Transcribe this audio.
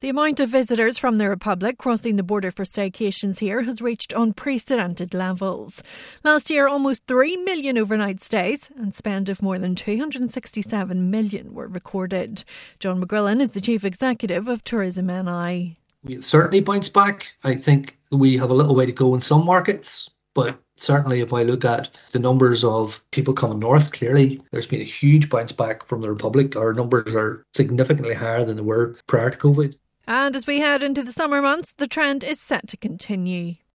The amount of visitors from the Republic crossing the border for staycations here has reached unprecedented levels. Last year, almost 3 million overnight stays and spend of more than 267 million were recorded. John McGrillen is the Chief Executive of Tourism NI. We certainly bounce back. I think we have a little way to go in some markets, but certainly if I look at the numbers of people coming north, clearly there's been a huge bounce back from the Republic. Our numbers are significantly higher than they were prior to COVID. And as we head into the summer months, the trend is set to continue.